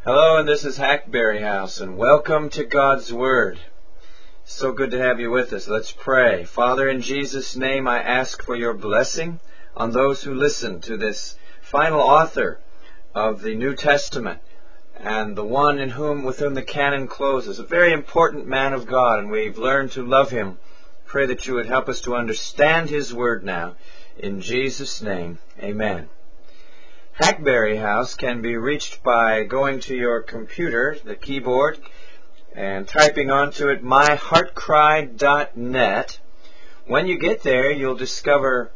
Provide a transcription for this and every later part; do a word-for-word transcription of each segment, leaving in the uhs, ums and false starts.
Hello, and this is Hackberry House, and welcome to God's Word. So good to have you with us. Let's pray. Father, in Jesus' name, I ask for your blessing on those who listen to this final author of the New Testament, and the one in whom, with whom the canon closes, a very important man of God, and we've learned to love him. Pray that you would help us to understand his word now. In Jesus' name, amen. Hackberry House can be reached by going to your computer, the keyboard, and typing onto it my heart cry dot net. When you get there, you'll discover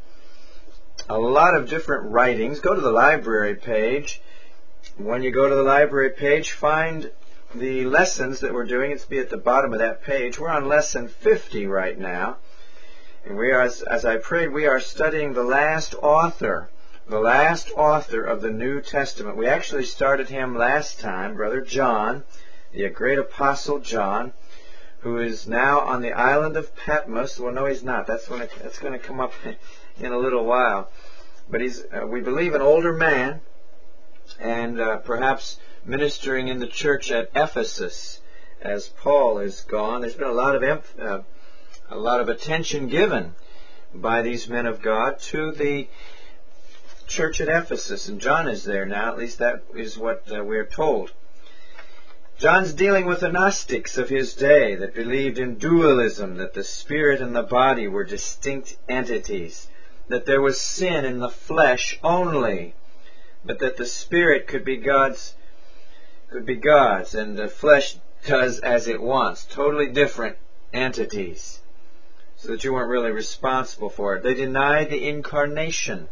a lot of different writings. Go to the library page. When you go to the library page, find the lessons that we're doing. It's be at the bottom of that page. We're on lesson fifty right now. And we are, as, as I prayed, we are studying the last author. The last author of the New Testament. We actually started him last time, Brother John, the great apostle John, who is now on the island of Patmos. Well, no, he's not. That's, when it, that's going to come up in a little while. But he's, uh, we believe, an older man, and uh, perhaps ministering in the church at Ephesus as Paul is gone. There's been a lot of emph- uh, a lot of attention given by these men of God to the church at Ephesus, and John is there now. At least that is what uh, we're told. John's dealing with the Gnostics of his day that believed in dualism, that the spirit and the body were distinct entities, that there was sin in the flesh only, but that the spirit could be God's, could be God's, and the flesh does as it wants. Totally different entities, so that you weren't really responsible for it. They denied the incarnation.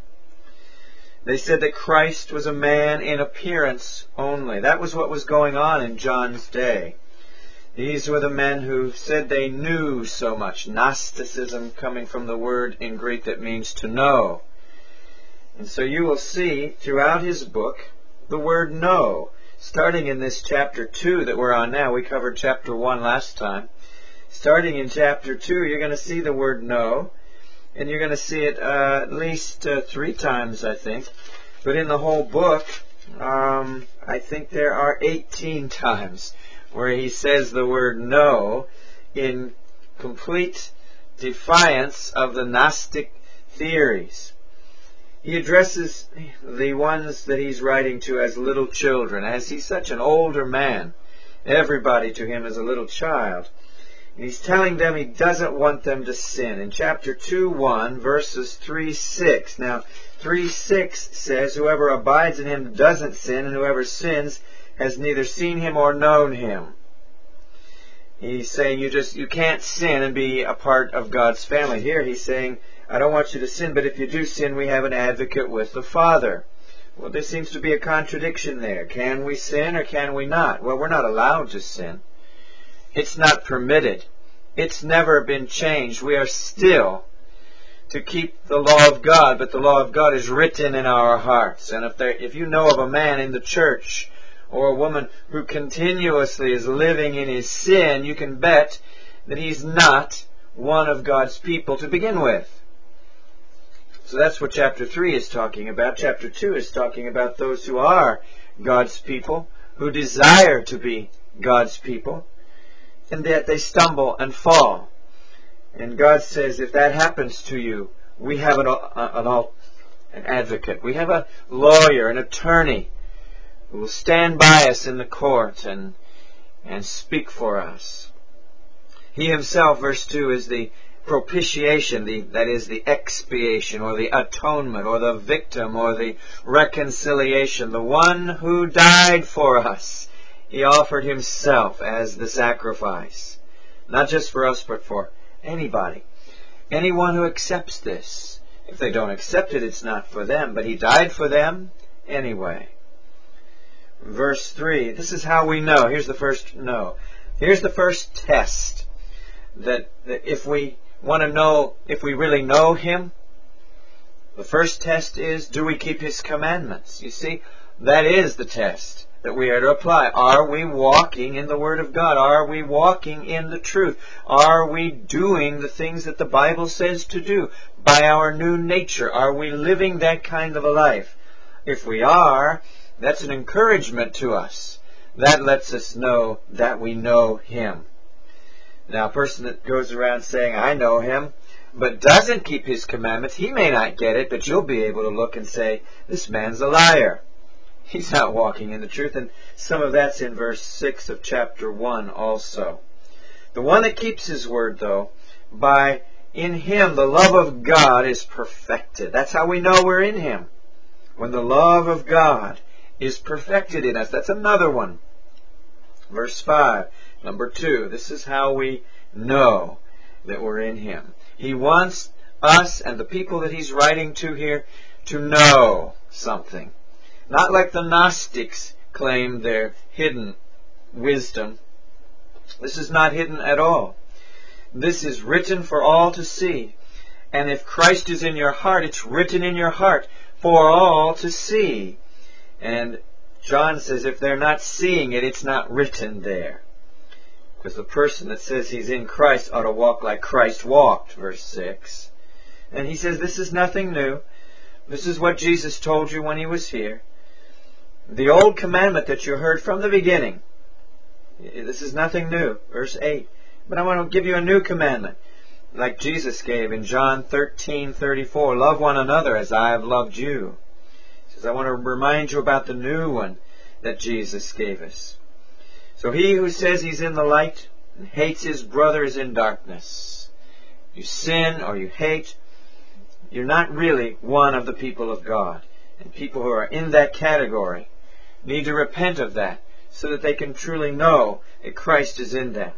They said that Christ was a man in appearance only. That was what was going on in John's day. These were the men who said they knew so much. Gnosticism, coming from the word in Greek that means to know. And so you will see throughout his book the word know. Starting in this chapter two that we're on now. We covered chapter one last time. Starting in chapter two, you're going to see the word know. And you're going to see it uh, at least uh, three times, I think. But in the whole book, um, I think there are eighteen times where he says the word no in complete defiance of the Gnostic theories. He addresses the ones that he's writing to as little children. As he's such an older man, everybody to him is a little child. And he's telling them he doesn't want them to sin. In chapter two, one, verses three, six. Now, three, six says, whoever abides in him doesn't sin, and whoever sins has neither seen him or known him. He's saying you just you can't sin and be a part of God's family. Here he's saying, I don't want you to sin, but if you do sin, we have an advocate with the Father. Well, there seems to be a contradiction there. Can we sin or can we not? Well, we're not allowed to sin. It's not permitted. It's never been changed. We are still to keep the law of God, but the law of God is written in our hearts. And if there, if you know of a man in the church or a woman who continuously is living in his sin, you can bet that he's not one of God's people to begin with. So that's what chapter three is talking about. Chapter two is talking about those who are God's people, who desire to be God's people, and that they stumble and fall. And God says, if that happens to you, we have an, an, an advocate. We have a lawyer, an attorney, who will stand by us in the court and, and speak for us. He himself, verse two, is the propitiation, the, that is the expiation, or the atonement, or the victim, or the reconciliation, the one who died for us. He offered himself as the sacrifice. Not just for us, but for anybody. Anyone who accepts this. If they don't accept it, it's not for them. But he died for them anyway. Verse three. This is how we know. Here's the first no. Here's the first test. That, that if we want to know if we really know him, the first test is, do we keep his commandments? You see, that is the test that we are to apply. Are we walking in the Word of God? Are we walking in the truth? Are we doing the things that the Bible says to do by our new nature? Are we living that kind of a life? If we are, that's an encouragement to us that lets us know that we know Him. Now, a person that goes around saying, I know Him, but doesn't keep His commandments, he may not get it, but you'll be able to look and say, this man's a liar. He's not walking in the truth. And some of that's in verse six of chapter one also. The one that keeps His word, though, by in Him the love of God is perfected. That's how we know we're in Him. When the love of God is perfected in us. That's another one. Verse five, number two. This is how we know that we're in Him. He wants us and the people that He's writing to here to know something. Not like the Gnostics claim their hidden wisdom. This is not hidden at all. This is written for all to see. And if Christ is in your heart, it's written in your heart for all to see. And John says if they're not seeing it, it's not written there. Because the person that says he's in Christ ought to walk like Christ walked, verse six. And he says this is nothing new. This is what Jesus told you when He was here. The old commandment that you heard from the beginning. This is nothing new, verse eight. But I want to give you a new commandment, like Jesus gave in John thirteen thirty-four. Love one another as I have loved you. He says, I want to remind you about the new one that Jesus gave us. So he who says he's in the light and hates his brother is in darkness. You sin or you hate, you're not really one of the people of God. And people who are in that category need to repent of that so that they can truly know that Christ is in them.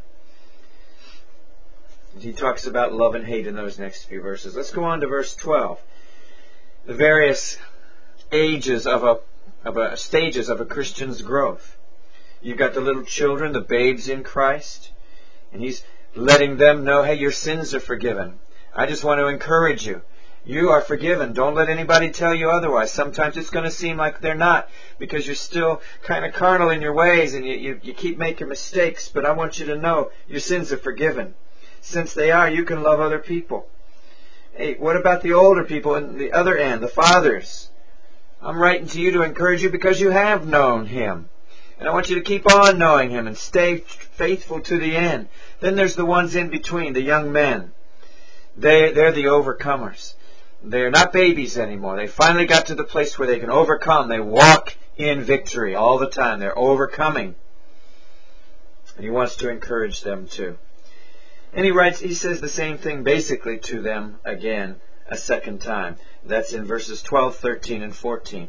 He talks about love and hate in those next few verses. Let's go on to verse twelve. The various ages of a, of a stages of a Christian's growth. You've got the little children, the babes in Christ, and He's letting them know, hey, your sins are forgiven. I just want to encourage you. You are forgiven. Don't let anybody tell you otherwise. Sometimes it's going to seem like they're not because you're still kind of carnal in your ways and you, you, you keep making mistakes. But I want you to know your sins are forgiven. Since they are, you can love other people. Hey, what about the older people and the other end, the fathers? I'm writing to you to encourage you because you have known Him. And I want you to keep on knowing Him and stay faithful to the end. Then there's the ones in between, the young men. They, they're the overcomers. They're not babies anymore. They finally got to the place where they can overcome. They walk in victory all the time. They're overcoming. And He wants to encourage them too. And he writes, he says the same thing basically to them again a second time. That's in verses twelve, thirteen, and fourteen.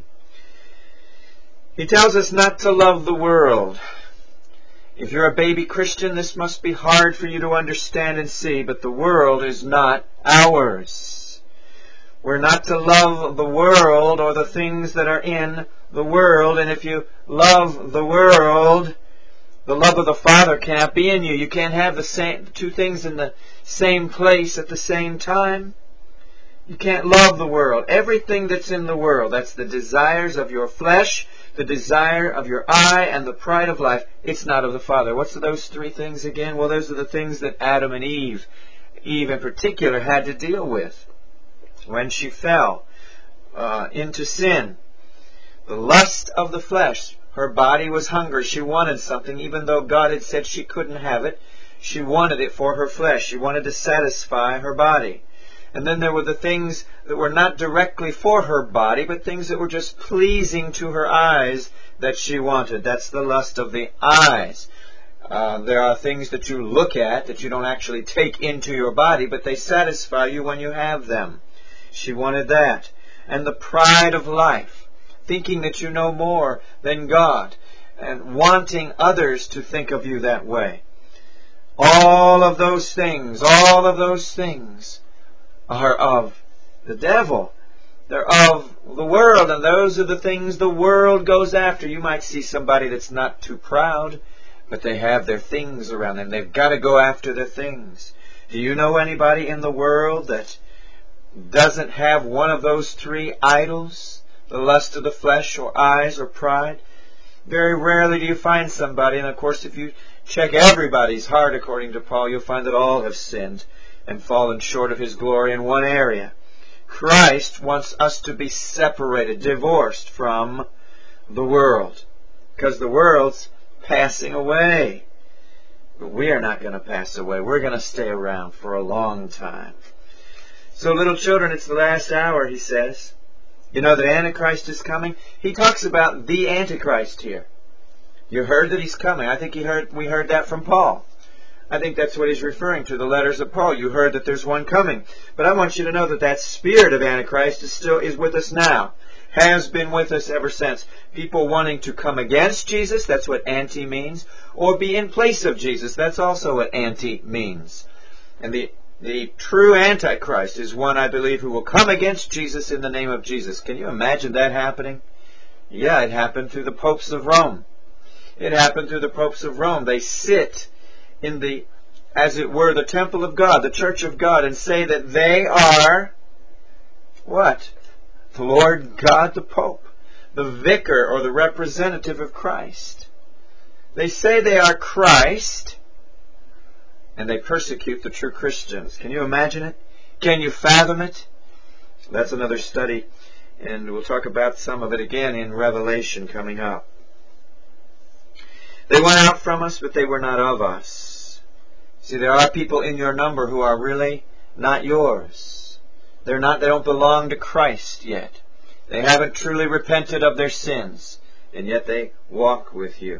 He tells us not to love the world. If you're a baby Christian, this must be hard for you to understand and see, but the world is not ours. We're not to love the world or the things that are in the world, and if you love the world, the love of the Father cannot be in you. You can't have the same two things in the same place at the same time. You can't love the world. Everything that's in the world, that's the desires of your flesh, the desire of your eye, and the pride of life, it's not of the Father. What's those three things again? Well, those are the things that Adam and Eve, Eve in particular, had to deal with when she fell uh, into sin. The lust of the flesh. Her body was hungry. She wanted something, even though God had said she couldn't have it. She wanted it for her flesh. She wanted to satisfy her body. And then there were the things that were not directly for her body, but things that were just pleasing to her eyes that she wanted. That's the lust of the eyes. Uh, there are things that you look at that you don't actually take into your body, but they satisfy you when you have them. She wanted that. And the pride of life, thinking that you know more than God, and wanting others to think of you that way. All of those things, all of those things are of the devil. They're of the world, and those are the things the world goes after. You might see somebody that's not too proud, but they have their things around them. They've got to go after their things. Do you know anybody in the world that doesn't have one of those three idols? The lust of the flesh or eyes or pride? Very rarely do you find somebody, and of course if you check everybody's heart according to Paul, you'll find that all have sinned and fallen short of His glory in one area. Christ wants us to be separated, divorced from the world, because the world's passing away. But we are not going to pass away. We're going to stay around for a long time. So, little children, it's the last hour, he says. You know that Antichrist is coming? He talks about the Antichrist here. You heard that he's coming. I think he heard we heard that from Paul. I think that's what he's referring to, the letters of Paul. You heard that there's one coming. But I want you to know that that spirit of Antichrist is still is with us now. Has been with us ever since. People wanting to come against Jesus, that's what anti means. Or be in place of Jesus, that's also what anti means. And the the true Antichrist is one, I believe, who will come against Jesus in the name of Jesus. Can you imagine that happening? Yeah, it happened through the popes of Rome. It happened through the popes of Rome. They sit in the, as it were, the temple of God, the church of God, and say that they are, what? The Lord God the Pope, the vicar or the representative of Christ. They say they are Christ, and they persecute the true Christians. Can you imagine it? Can you fathom it? That's another study, and we'll talk about some of it again in Revelation coming up. They went out from us, but they were not of us. See, there are people in your number who are really not yours. They're not, they don't belong to Christ yet. They haven't truly repented of their sins, and yet they walk with you.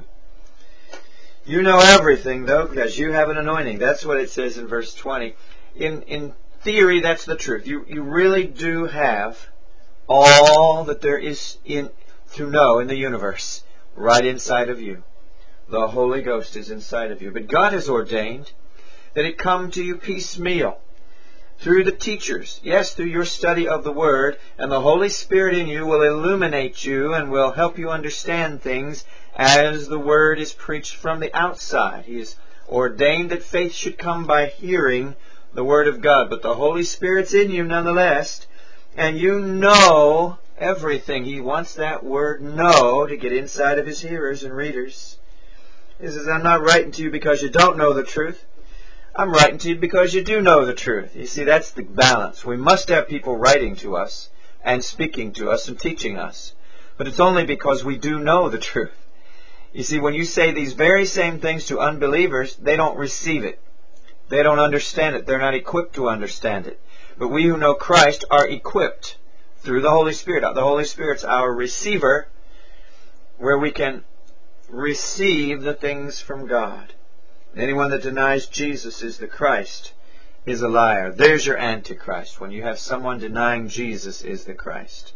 You know everything, though, because you have an anointing. That's what it says in verse twenty. In in theory, that's the truth. You you really do have all that there is in to know in the universe right inside of you. The Holy Ghost is inside of you. But God has ordained that it come to you piecemeal through the teachers. Yes, through your study of the Word, and the Holy Spirit in you will illuminate you and will help you understand things as the Word is preached from the outside. He has ordained that faith should come by hearing the Word of God. But the Holy Spirit's in you nonetheless, and you know everything. He wants that word know to get inside of His hearers and readers. He says, I'm not writing to you because you don't know the truth. I'm writing to you because you do know the truth. You see, that's the balance. We must have people writing to us and speaking to us and teaching us. But it's only because we do know the truth. You see, when you say these very same things to unbelievers, they don't receive it. They don't understand it. They're not equipped to understand it. But we who know Christ are equipped through the Holy Spirit. The Holy Spirit's our receiver, where we can receive the things from God. Anyone that denies Jesus is the Christ is a liar. There's your Antichrist, when you have someone denying Jesus is the Christ.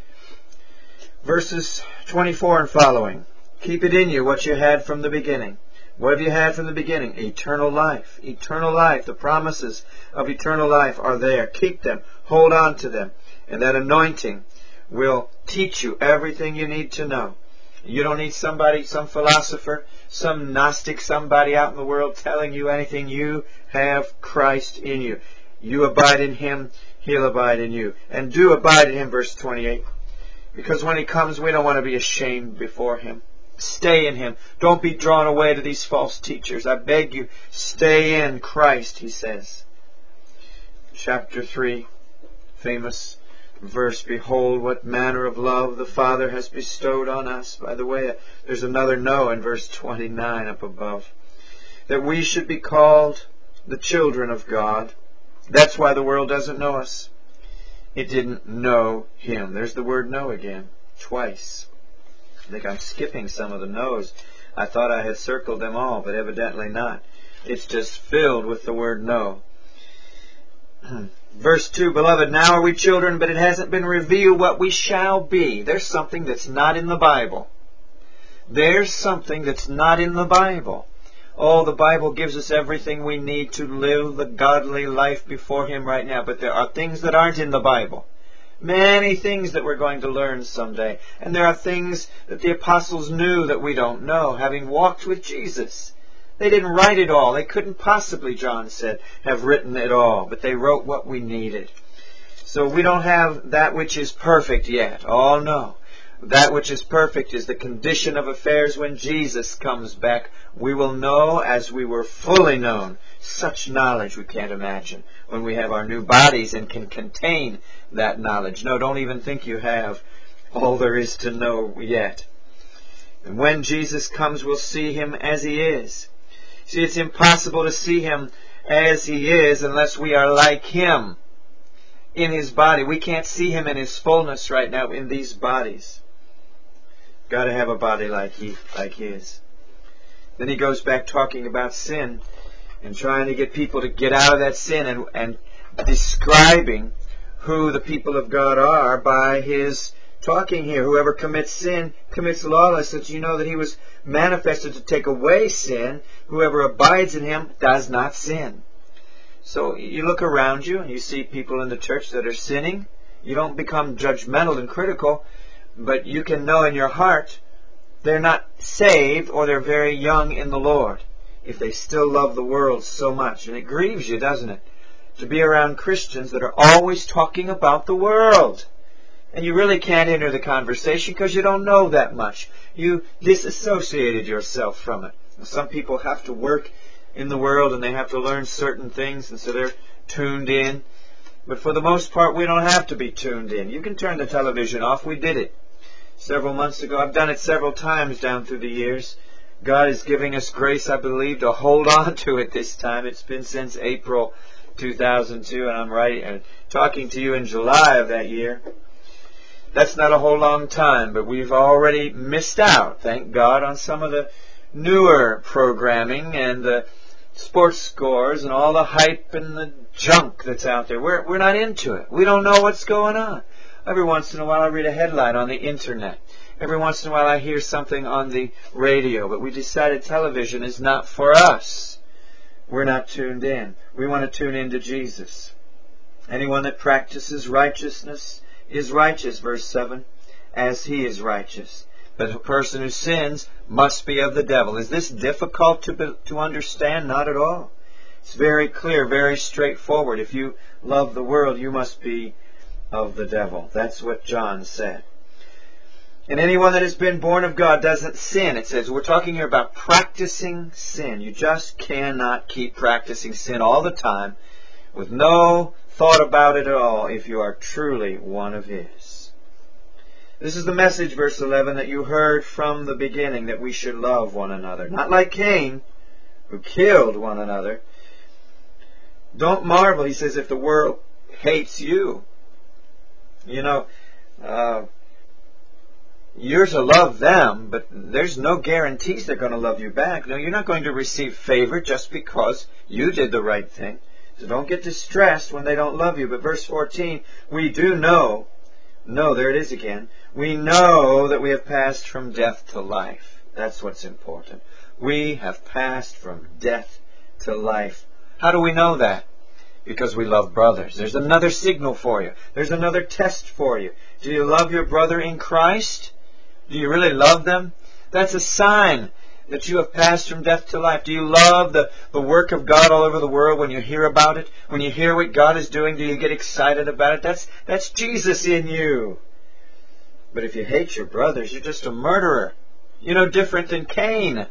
Verses twenty-four and following. Keep it in you what you had from the beginning. What have you had from the beginning? Eternal life. Eternal life. The promises of eternal life are there. Keep them. Hold on to them. And that anointing will teach you everything you need to know. You don't need somebody, some philosopher, some Gnostic, somebody out in the world telling you anything. You have Christ in you. You abide in Him, He'll abide in you. And do abide in Him, verse twenty-eight. Because when He comes, we don't want to be ashamed before Him. Stay in Him. Don't be drawn away to these false teachers. I beg you, stay in Christ, He says. Chapter three, famous verse, behold what manner of love the Father has bestowed on us. By the way, there's another no in verse twenty-nine up above. That we should be called the children of God. That's why the world doesn't know us. It didn't know Him. There's the word know again, twice. I think I'm skipping some of the no's. I thought I had circled them all, but evidently not. It's just filled with the word know. Verse two, beloved, now are we children, but it hasn't been revealed what we shall be. There's something that's not in the Bible. There's something that's not in the Bible. Oh, the Bible gives us everything we need to live the godly life before Him right now. But there are things that aren't in the Bible. Many things that we're going to learn someday. And there are things that the apostles knew that we don't know, having walked with Jesus. They didn't write it all. They couldn't possibly, John said, have written it all. But they wrote what we needed. So we don't have that which is perfect yet. Oh, no. That which is perfect is the condition of affairs when Jesus comes back. We will know as we were fully known. Such knowledge we can't imagine when we have our new bodies and can contain that knowledge. No, don't even think you have all there is to know yet. And when Jesus comes, we'll see Him as He is. See, it's impossible to see Him as He is unless we are like Him in His body. We can't see Him in His fullness right now in these bodies. Got to have a body like He, like His. Then He goes back talking about sin and trying to get people to get out of that sin and, and describing who the people of God are by His talking here. Whoever commits sin commits lawlessness. You know that He was manifested to take away sin. Whoever abides in Him does not sin. So you look around you and you see people in the church that are sinning. You don't become judgmental and critical, but you can know in your heart they're not saved or they're very young in the Lord if they still love the world so much. And it grieves you, doesn't it, to be around Christians that are always talking about the world. And you really can't enter the conversation because you don't know that much. You disassociated yourself from it. Some people have to work in the world and they have to learn certain things, and so they're tuned in. But for the most part, we don't have to be tuned in. You can turn the television off. We did it several months ago. I've done it several times down through the years. God is giving us grace, I believe, to hold on to it this time. It's been since April two thousand two, and I'm writing and talking to you in July of that year. That's not a whole long time, but we've already missed out, thank God, on some of the newer programming and the sports scores and all the hype and the junk that's out there. We're, we're not into it. We don't know what's going on. Every once in a while I read a headline on the internet. Every once in a while I hear something on the radio, but we decided television is not for us. We're not tuned in. We want to tune in to Jesus. Anyone that practices righteousness is righteous, verse seven, as He is righteous. But the person who sins must be of the devil. Is this difficult to be, to understand? Not at all. It's very clear, very straightforward. If you love the world, you must be of the devil. That's what John said. And anyone that has been born of God doesn't sin. It says, we're talking here about practicing sin. You just cannot keep practicing sin all the time with no thought about it at all if you are truly one of His. This is the message, verse eleven, that you heard from the beginning, that we should love one another. Not like Cain, who killed one another. Don't marvel, he says, if the world hates you. You know, uh, you're to love them, but there's no guarantees they're going to love you back. No, you're not going to receive favor just because you did the right thing. So don't get distressed when they don't love you. But verse fourteen, we do know, no, there it is again, we know that we have passed from death to life. That's what's important. We have passed from death to life. How do we know that? Because we love brothers. There's another signal for you. There's another test for you. Do you love your brother in Christ? Do you really love them? That's a sign that you have passed from death to life. Do you love the, the work of God all over the world when you hear about it? When you hear what God is doing, do you get excited about it? That's, that's Jesus in you. But if you hate your brothers, you're just a murderer. You're no different than Cain.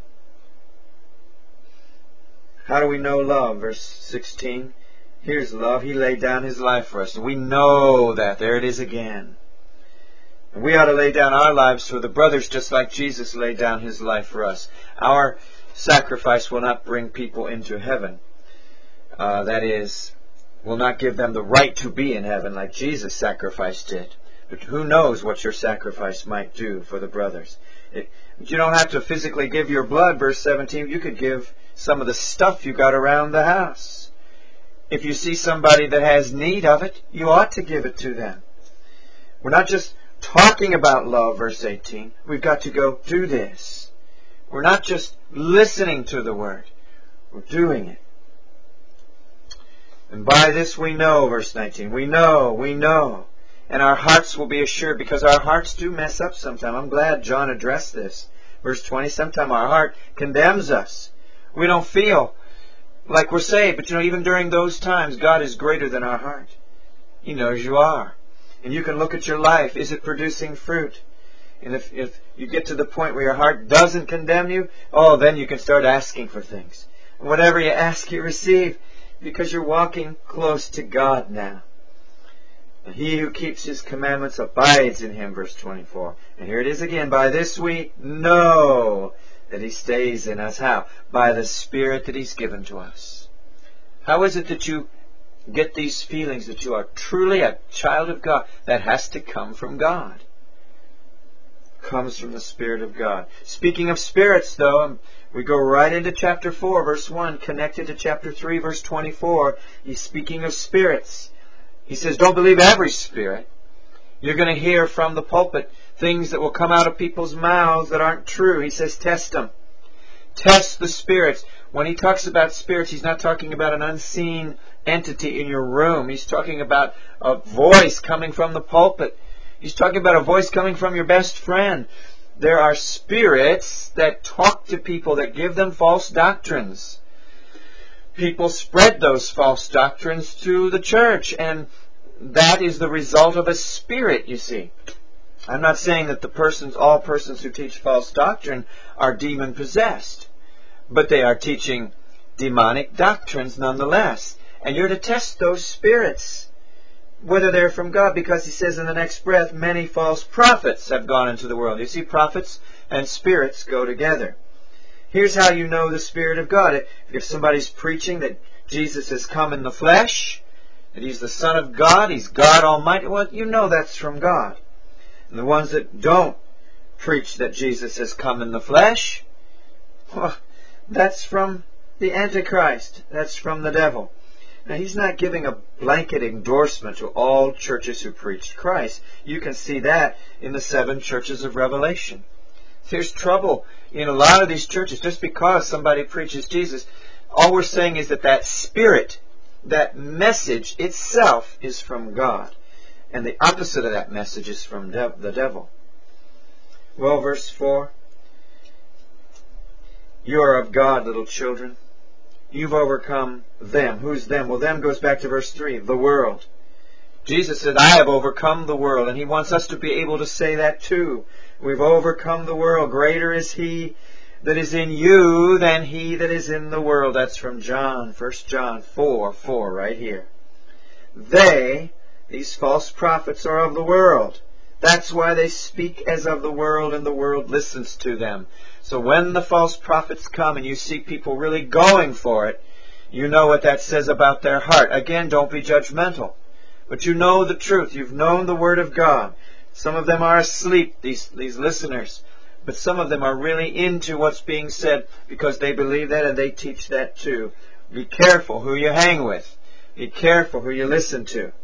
How do we know love? Verse sixteen. Here's love. He laid down His life for us. And we know that. There it is again. And we ought to lay down our lives for the brothers just like Jesus laid down His life for us. Our sacrifice will not bring people into heaven. Uh, that is, will not give them the right to be in heaven like Jesus' sacrifice did. But who knows what your sacrifice might do for the brothers. It, you don't have to physically give your blood, verse seventeen. You could give some of the stuff you got around the house. If you see somebody that has need of it, you ought to give it to them. We're not just talking about love, verse eighteen. We've got to go do this. We're not just listening to the Word. We're doing it. And by this we know, verse nineteen, we know, we know. And our hearts will be assured, because our hearts do mess up sometime. I'm glad John addressed this. Verse twenty, sometimes our heart condemns us. We don't feel like we're saved. But you know, even during those times, God is greater than our heart. He knows you are. And you can look at your life. Is it producing fruit? And if, if you get to the point where your heart doesn't condemn you, oh, then you can start asking for things. And whatever you ask, you receive, because you're walking close to God now. And he who keeps his commandments abides in him, verse twenty-four. And here it is again. By this we know that he stays in us. How? By the Spirit that he's given to us. How is it that you get these feelings that you are truly a child of God? That has to come from God. Comes from the Spirit of God. Speaking of spirits, though, we go right into chapter four, verse one, connected to chapter three, verse twenty-four. He's speaking of spirits. He says, don't believe every spirit. You're going to hear from the pulpit things that will come out of people's mouths that aren't true. He says, test them. Test the spirits. When he talks about spirits, he's not talking about an unseen entity in your room. He's talking about a voice coming from the pulpit. He's talking about a voice coming from your best friend. There are spirits that talk to people, that give them false doctrines. People spread those false doctrines to the church, and that is the result of a spirit, you see. I'm not saying that the persons, all persons who teach false doctrine are demon-possessed, but they are teaching demonic doctrines nonetheless. And you're to test those spirits, whether they're from God, because he says in the next breath, many false prophets have gone into the world. You see, prophets and spirits go together. Here's how you know the Spirit of God. If somebody's preaching that Jesus has come in the flesh, that he's the Son of God, he's God Almighty, well, you know that's from God. And the ones that don't preach that Jesus has come in the flesh, well, that's from the Antichrist. That's from the devil. Now, he's not giving a blanket endorsement to all churches who preached Christ. You can see that in the seven churches of Revelation. There's trouble in a lot of these churches. Just because somebody preaches Jesus, all we're saying is that that spirit, that message itself is from God. And the opposite of that message is from de- the devil. Well, verse four. You are of God, little children. You've overcome them. Who's them? Well, them goes back to verse three, the world. Jesus said, I have overcome the world. And he wants us to be able to say that too. We've overcome the world. Greater is he that is in you than he that is in the world. That's from John, First John four, four, right here. They, these false prophets, are of the world. That's why they speak as of the world, and the world listens to them. So when the false prophets come and you see people really going for it, you know what that says about their heart. Again, don't be judgmental. But you know the truth. You've known the Word of God. Some of them are asleep, these, these listeners. But some of them are really into what's being said because they believe that and they teach that too. Be careful who you hang with. Be careful who you listen to.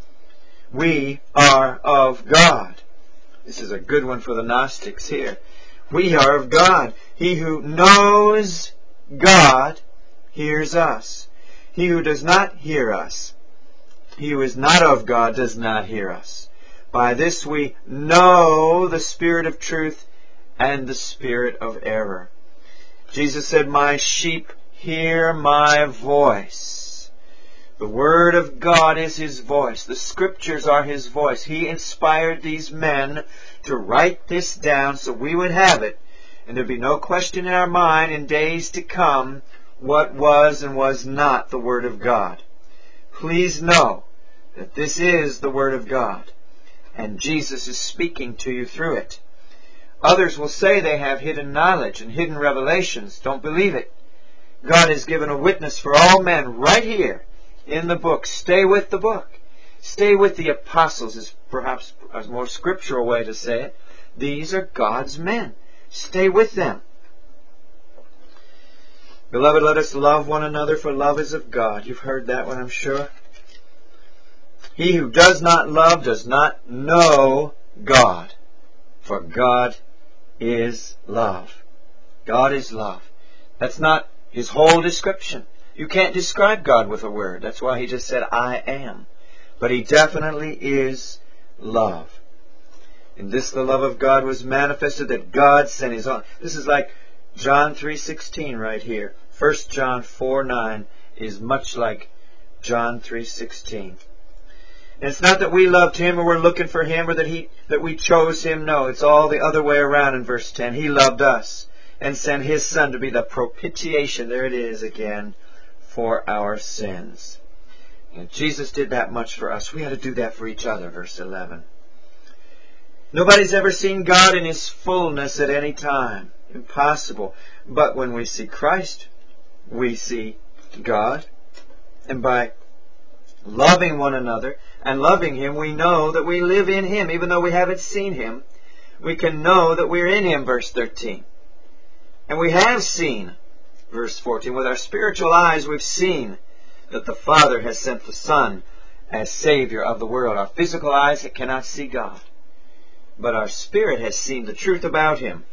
We are of God. This is a good one for the Gnostics here. We are of God. He who knows God hears us. He who does not hear us, he who is not of God does not hear us. By this we know the spirit of truth and the spirit of error. Jesus said, my sheep hear my voice. The Word of God is His voice. The Scriptures are His voice. He inspired these men to write this down so we would have it, and there'd be no question in our mind in days to come what was and was not the Word of God. Please know that this is the Word of God, and Jesus is speaking to you through it. Others will say they have hidden knowledge and hidden revelations. Don't believe it. God has given a witness for all men right here in the book. Stay with the book. Stay with the apostles is perhaps a more scriptural way to say it. These are God's men. Stay with them. Beloved, let us love one another, for love is of God. You've heard that one, I'm sure. He who does not love does not know God, for God is love. God is love. That's not His whole description. You can't describe God with a word. That's why He just said, I am. But He definitely is love. In this the love of God was manifested, that God sent His own. This is like John three sixteen right here. First John four nine is much like John three sixteen. And it's not that we loved Him or we're looking for Him or that He that we chose Him. No, it's all the other way around in verse ten. He loved us and sent His Son to be the propitiation, there it is again, for our sins. And Jesus did that much for us. We ought to do that for each other, verse eleven. Nobody's ever seen God in His fullness at any time. Impossible. But when we see Christ, we see God. And by loving one another and loving Him, we know that we live in Him. Even though we haven't seen Him, we can know that we're in Him, verse thirteen. And we have seen, verse fourteen, with our spiritual eyes we've seen that the Father has sent the Son as Savior of the world. Our physical eyes cannot see God, but our spirit has seen the truth about Him.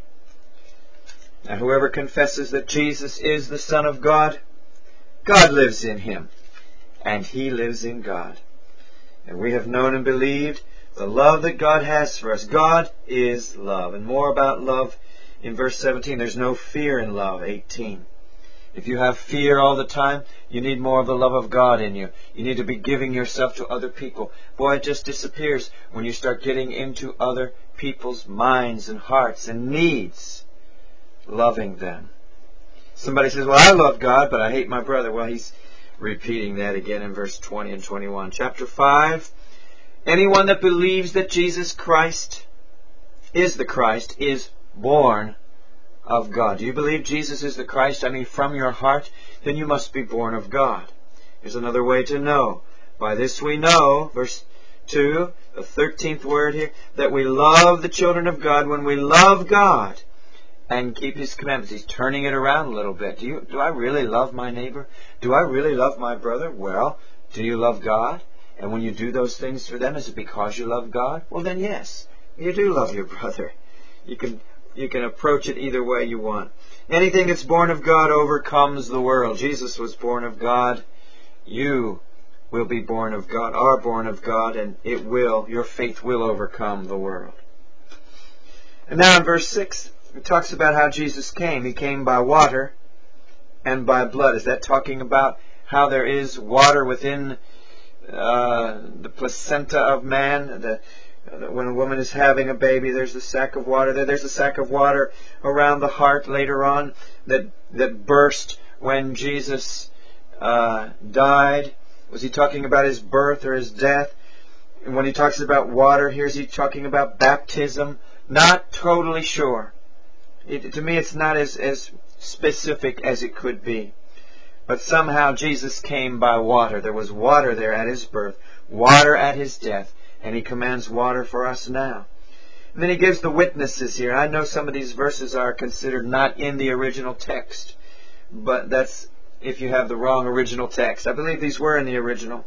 Now whoever confesses that Jesus is the Son of God, God lives in him, and he lives in God. And we have known and believed the love that God has for us. God is love. And more about love in verse seventeen. There's no fear in love, eighteen. If you have fear all the time, you need more of the love of God in you. You need to be giving yourself to other people. Boy, it just disappears when you start getting into other people's minds and hearts and needs, loving them. Somebody says, well, I love God, but I hate my brother. Well, he's repeating that again in verse twenty and twenty-one. Chapter five, anyone that believes that Jesus Christ is the Christ is born of God. Do you believe Jesus is the Christ? I mean, from your heart? Then you must be born of God. Here's another way to know. By this we know, verse two, the thirteenth word here, that we love the children of God when we love God and keep His commandments. He's turning it around a little bit. Do you, do I really love my neighbor? Do I really love my brother? Well, do you love God? And when you do those things for them, is it because you love God? Well, then yes, you do love your brother. You can you can approach it either way you want. Anything that's born of God overcomes the world. Jesus was born of God. You will be born of God, are born of God, and it will, your faith will overcome the world. And now in verse six, it talks about how Jesus came. He came by water and by blood. Is that talking about how there is water within uh, the placenta of man? The, when a woman is having a baby, there's a sack of water there. There's a sack of water around the heart later on that that burst when Jesus uh, died. Was He talking about His birth or His death? And when He talks about water, here is He talking about baptism? Not totally sure. It, to me, it's not as, as specific as it could be. But somehow Jesus came by water. There was water there at His birth, water at His death, and He commands water for us now. And then He gives the witnesses here. I know some of these verses are considered not in the original text, but that's if you have the wrong original text. I believe these were in the original.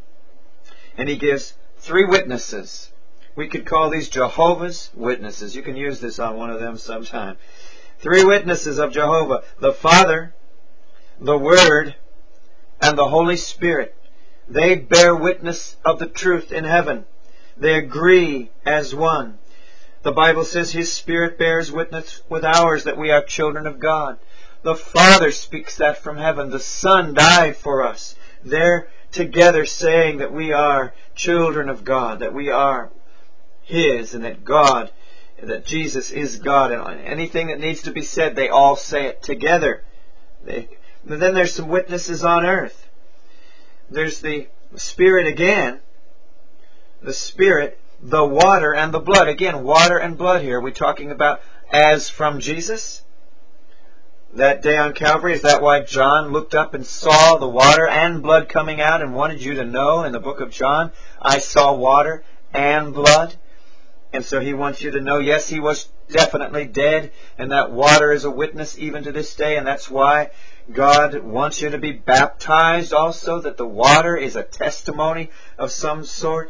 And He gives three witnesses. We could call these Jehovah's Witnesses. You can use this on one of them sometime. Three witnesses of Jehovah: the Father, the Word, and the Holy Spirit. They bear witness of the truth in heaven. They agree as one. The Bible says His Spirit bears witness with ours that we are children of God. The Father speaks that from heaven. The Son died for us. They're together saying that we are children of God, that we are His, and that God, that Jesus is God. And anything that needs to be said, they all say it together. They, and then there's some witnesses on earth. There's the Spirit again. The Spirit, the water, and the blood. Again, water and blood here. Are we talking about as from Jesus? That day on Calvary, is that why John looked up and saw the water and blood coming out and wanted you to know in the book of John, I saw water and blood? And so he wants you to know, yes, He was definitely dead, and that water is a witness even to this day, and that's why God wants you to be baptized also, that the water is a testimony of some sort.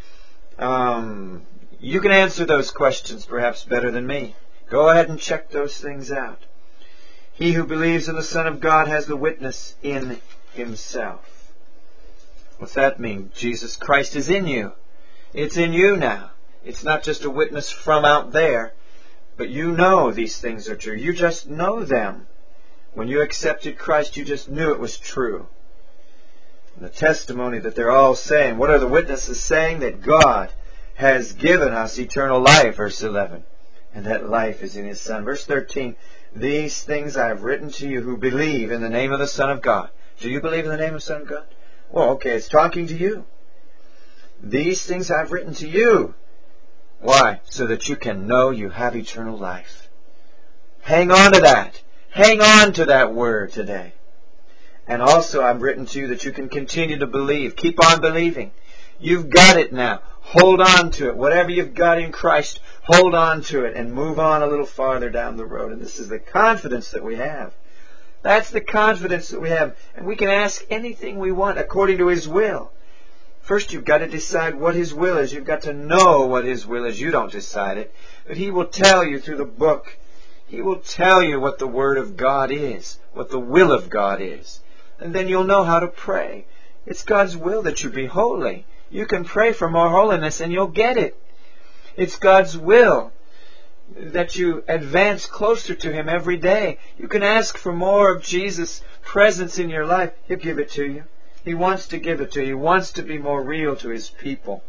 Um, you can answer those questions perhaps better than me. Go ahead and check those things out. He who believes in the Son of God has the witness in himself. What's that mean? Jesus Christ is in you. It's in you now. It's not just a witness from out there, but you know these things are true. You just know them. When you accepted Christ, you just knew it was true. And the testimony that they're all saying, what are the witnesses saying? That God has given us eternal life, verse eleven. And that life is in His Son. Verse thirteen, these things I have written to you who believe in the name of the Son of God. Do you believe in the name of the Son of God? Well, okay, it's talking to you. These things I've written to you. Why? So that you can know you have eternal life. Hang on to that. Hang on to that word today. And also I've written to you that you can continue to believe. Keep on believing. You've got it now. Hold on to it. Whatever you've got in Christ, hold on to it and move on a little farther down the road. And this is the confidence that we have. That's the confidence that we have. And we can ask anything we want according to His will. First, you've got to decide what His will is. You've got to know what His will is. You don't decide it. But He will tell you through the book. He will tell you what the Word of God is, what the will of God is. And then you'll know how to pray. It's God's will that you be holy. You can pray for more holiness and you'll get it. It's God's will that you advance closer to Him every day. You can ask for more of Jesus' presence in your life. He'll give it to you. He wants to give it to you. He wants to be more real to His people.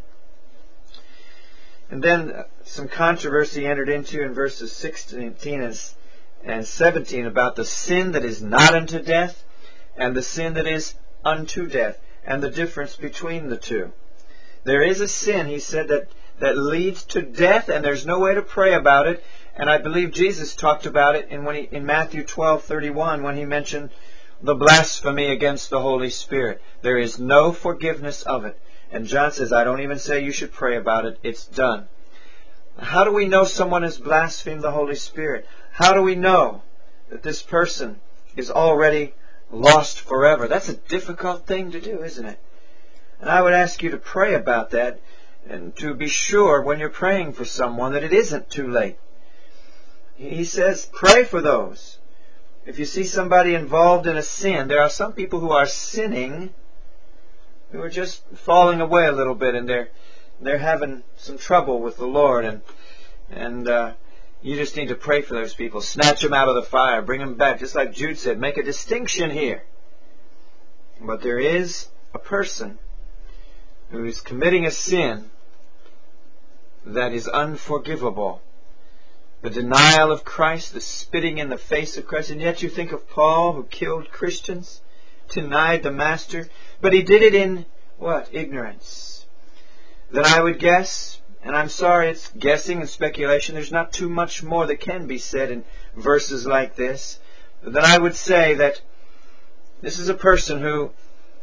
And then some controversy entered into in verses sixteen and seventeen about the sin that is not unto death and the sin that is unto death, and the difference between the two. There is a sin, he said, that, that leads to death, and there's no way to pray about it. And I believe Jesus talked about it in, when he, in Matthew twelve thirty-one when he mentioned the blasphemy against the Holy Spirit. There is no forgiveness of it. And John says, I don't even say you should pray about it. It's done. How do we know someone has blasphemed the Holy Spirit? How do we know that this person is already lost forever? That's a difficult thing to do, isn't it? And I would ask you to pray about that and to be sure when you're praying for someone that it isn't too late. He says, pray for those. If you see somebody involved in a sin, there are some people who are sinning who are just falling away a little bit, and they're they're having some trouble with the Lord, and and uh, you just need to pray for those people. Snatch them out of the fire, bring them back, just like Jude said. Make a distinction here. But there is a person who is committing a sin that is unforgivable. The denial of Christ, the spitting in the face of Christ. And yet you think of Paul, who killed Christians, denied the Master, but he did it in, what? Ignorance. Then I would guess, and I'm sorry it's guessing and speculation, there's not too much more that can be said in verses like this, but then I would say that this is a person who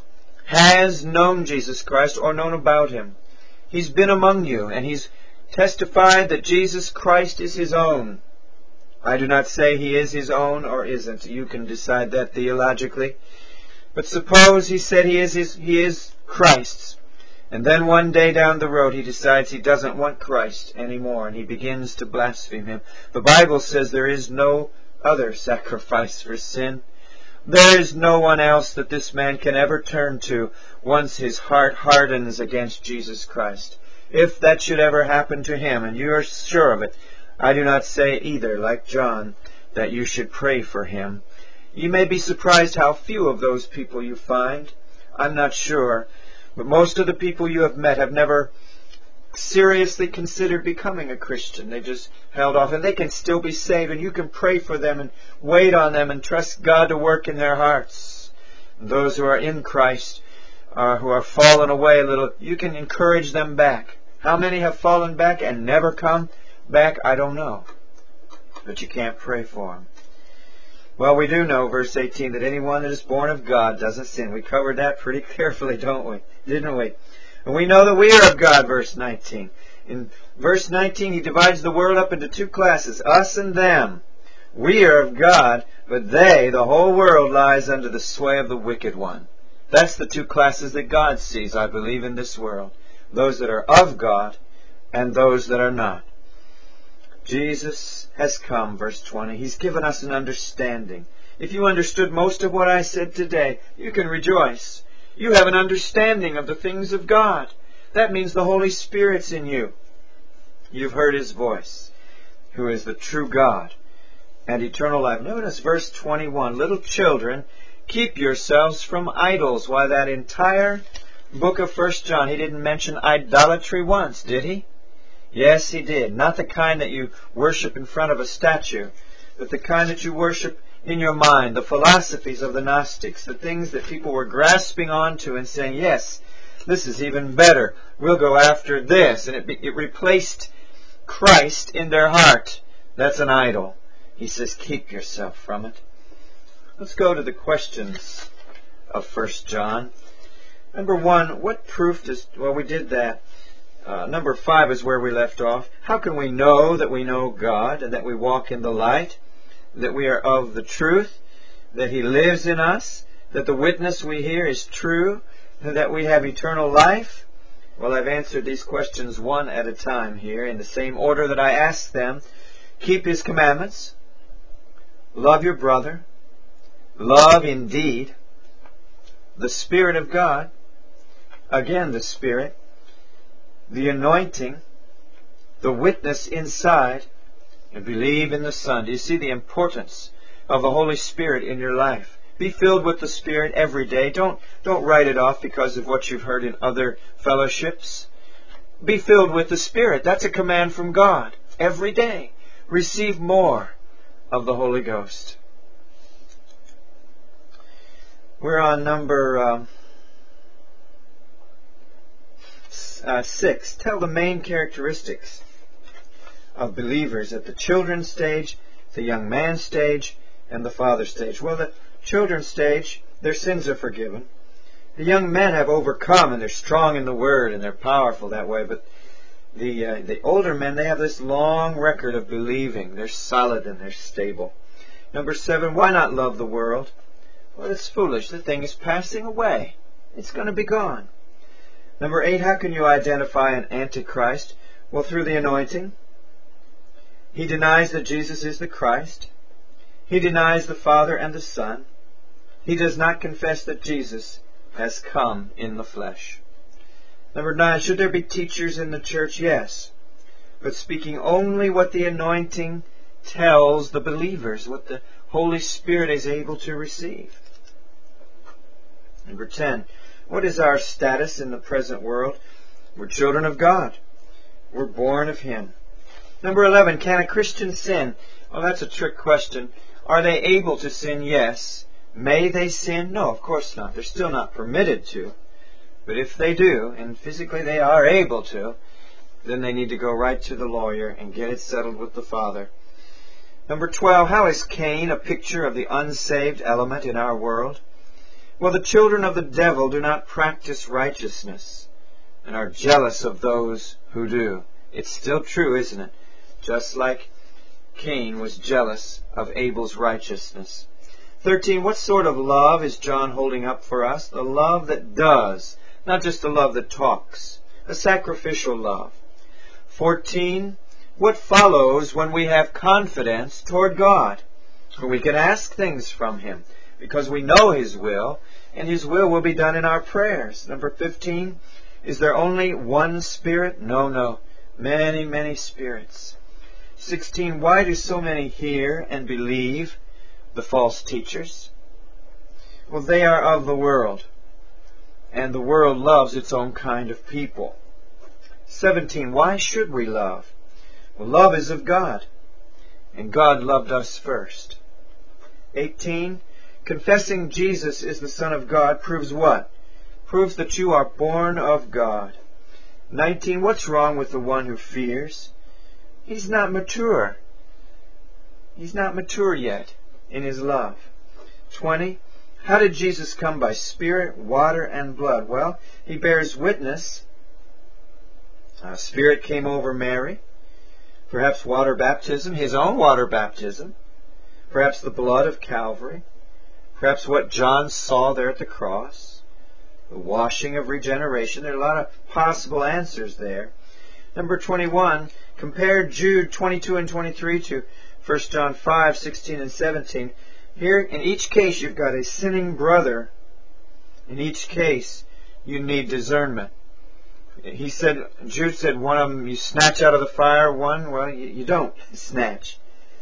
has known Jesus Christ or known about Him. He's been among you, and he's testified that Jesus Christ is his own. I do not say he is his own or isn't. You can decide that theologically. But suppose he said he is his, he is Christ's, and then one day down the road he decides he doesn't want Christ anymore, and he begins to blaspheme Him. The Bible says there is no other sacrifice for sin. There is no one else that this man can ever turn to once his heart hardens against Jesus Christ. If that should ever happen to him, and you are sure of it, I do not say either, like John, that you should pray for him. You may be surprised how few of those people you find. I'm not sure. But most of the people you have met have never seriously considered becoming a Christian. They just held off, and they can still be saved, and you can pray for them and wait on them and trust God to work in their hearts. And those who are in Christ, uh, who are fallen away a little, you can encourage them back. How many have fallen back and never come back? I don't know. But you can't pray for them. Well, we do know, verse eighteen, that anyone that is born of God doesn't sin. We covered that pretty carefully, don't we? Didn't we? And we know that we are of God, verse nineteen. In verse nineteen, he divides the world up into two classes, us and them. We are of God, but they, the whole world, lies under the sway of the wicked one. That's the two classes that God sees, I believe, in this world. Those that are of God and those that are not. Jesus has come, verse twenty. He's given us an understanding. If you understood most of what I said today, you can rejoice. You have an understanding of the things of God. That means the Holy Spirit's in you. You've heard His voice, who is the true God and eternal life. Notice verse twenty-one. Little children, keep yourselves from idols. Why, that entire book of First John, he didn't mention idolatry once, did he? Yes, he did. Not the kind that you worship in front of a statue, but the kind that you worship in your mind the philosophies of the Gnostics, the things that people were grasping onto and saying, yes, this is even better. We'll go after this. And it, be, it replaced Christ in their heart. That's an idol. He says, keep yourself from it. Let's go to the questions of First John. Number one, what proof does... Well, we did that. Uh, number five is where we left off. How can we know that we know God and that we walk in the light, that we are of the truth, that He lives in us, that the witness we hear is true, and that we have eternal life? Well, I've answered these questions one at a time here in the same order that I asked them. Keep His commandments. Love your brother. Love indeed. The Spirit of God. Again, the Spirit. The anointing. The witness inside. And believe in the Son. Do you see the importance of the Holy Spirit in your life? Be filled with the Spirit every day. Don't, don't write it off because of what you've heard in other fellowships. Be filled with the Spirit. That's a command from God. Every day. Receive more of the Holy Ghost. We're on number um, uh, six. Tell the main characteristics of believers at the children's stage, the young man stage, and the father stage. Well, the children's stage, their sins are forgiven. The young men have overcome, and they're strong in the Word, and they're powerful that way. But the uh, the older men, they have this long record of believing. They're solid and they're stable. Number seven, why not love the world? Well, it's foolish. The thing is passing away. It's going to be gone. Number eight, how can you identify an antichrist? Well, through the anointing. He denies that Jesus is the Christ. He denies the Father and the Son. He does not confess that Jesus has come in the flesh. Number nine, should there be teachers in the church? Yes. But speaking only what the anointing tells the believers, what the Holy Spirit is able to receive. Number ten, what is our status in the present world? We're children of God. We're born of Him. Number eleven, can a Christian sin? Well, that's a trick question. Are they able to sin? Yes. May they sin? No, of course not. They're still not permitted to. But if they do, and physically they are able to, then they need to go right to the lawyer and get it settled with the Father. Number twelve, how is Cain a picture of the unsaved element in our world? Well, the children of the devil do not practice righteousness and are jealous of those who do. It's still true, isn't it? Just like Cain was jealous of Abel's righteousness. thirteen, what sort of love is John holding up for us? The love that does, not just the love that talks. A sacrificial love. fourteen, what follows when we have confidence toward God? When we can ask things from Him because we know His will, and His will will be done in our prayers. Number fifteen, is there only one Spirit? No, no. Many, many spirits. sixteen, why do so many hear and believe the false teachers? Well, they are of the world, and the world loves its own kind of people. seventeen, why should we love? Well, love is of God, and God loved us first. eighteen, confessing Jesus is the Son of God proves what? Proves that you are born of God. nineteen, what's wrong with the one who fears? He's not mature. He's not mature yet in his love. twenty, how did Jesus come? By Spirit, water, and blood? Well, He bears witness. Uh, Spirit came over Mary. Perhaps water baptism, His own water baptism. Perhaps the blood of Calvary. Perhaps what John saw there at the cross. The washing of regeneration. There are a lot of possible answers there. Number twenty-one, compare Jude twenty-two and twenty-three to First John five, sixteen and seventeen. Here, in each case, you've got a sinning brother. In each case, you need discernment. He said, Jude said, one of them you snatch out of the fire, one, well, you, you don't snatch.